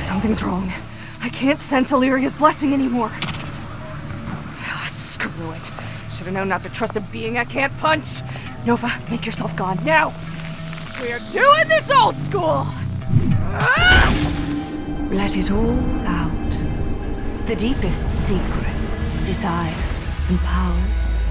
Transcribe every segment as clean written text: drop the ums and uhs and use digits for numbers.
Something's wrong. I can't sense Illyria's blessing anymore. Ah, screw it. Should have known not to trust a being I can't punch. Nova, make yourself gone, now! We're doing this old school! Ah! Let it all out. The deepest secrets, desires, and powers.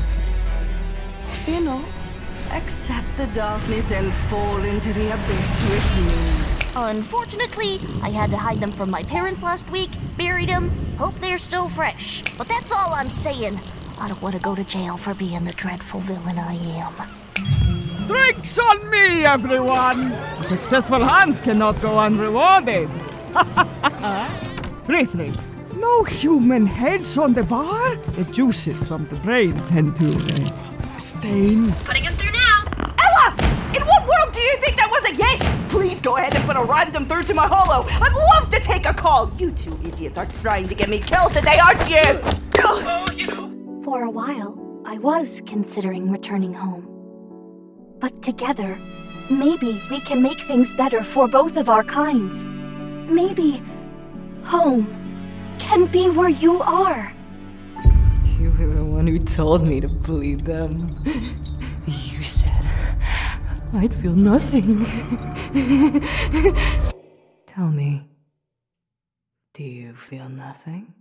Fear not. Accept the darkness and fall into the abyss with me. Unfortunately, I had to hide them from my parents last week, buried them, hope they're still fresh. But that's all I'm saying. I don't want to go to jail for being the dreadful villain I am. Drinks on me, everyone! A successful hunt cannot go unrewarded. Briefly, no human heads on the bar. The juices from the brain tend to stain. Putting him through now. Ella! In what world do you think that was a yes? Please go ahead and put a random through to my holo. I'd love to take a call. You two idiots are trying to get me killed today, aren't you? Oh, you know. For a while, I was considering returning home. But together, maybe we can make things better for both of our kinds. Maybe home can be where you are. You were the one who told me to believe them. You said I'd feel nothing. Tell me, do you feel nothing?